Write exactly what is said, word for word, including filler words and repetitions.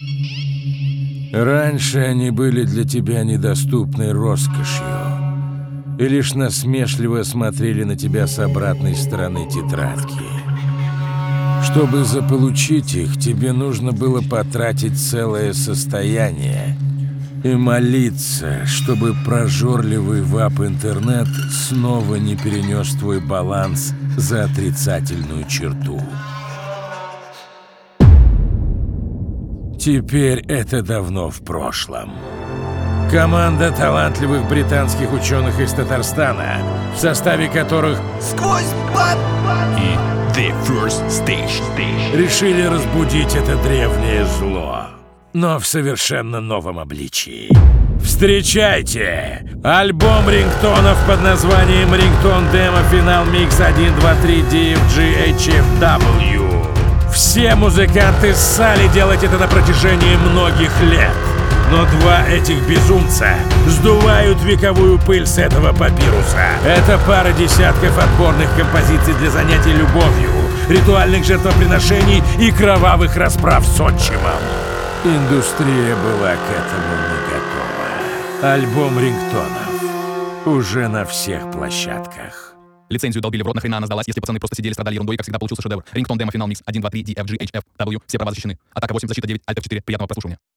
Раньше они были для тебя недоступной роскошью и лишь насмешливо смотрели на тебя с обратной стороны тетрадки. Чтобы заполучить их, тебе нужно было потратить целое состояние и молиться, чтобы прожорливый вап-интернет снова не перенес твой баланс за отрицательную черту. Теперь это давно в прошлом. Команда талантливых британских ученых из Татарстана, в составе которых Сквозь бат и The First Stage решили разбудить это древнее зло, но в совершенно новом обличии. Встречайте! Альбом рингтонов под названием «Рингтон Демо Финал Микс один два три ди эф джи эйч эф дабл ю». Все музыканты ссали делать это на протяжении многих лет. Но два этих безумца сдувают вековую пыль с этого папируса. Это пара десятков отборных композиций для занятий любовью, ритуальных жертвоприношений и кровавых расправ с отчимом. Индустрия была к этому не готова. Альбом рингтонов уже на всех площадках. Лицензию долбили в рот, нахрена она сдалась, если пацаны просто сидели, страдали ерундой, как всегда получился шедевр. Рингтон Демо Финал Микс один два три ди эф джи эйч эф дабл ю. Все права защищены. Атака восемь, защита девять, Альт эф четыре. Приятного прослушивания.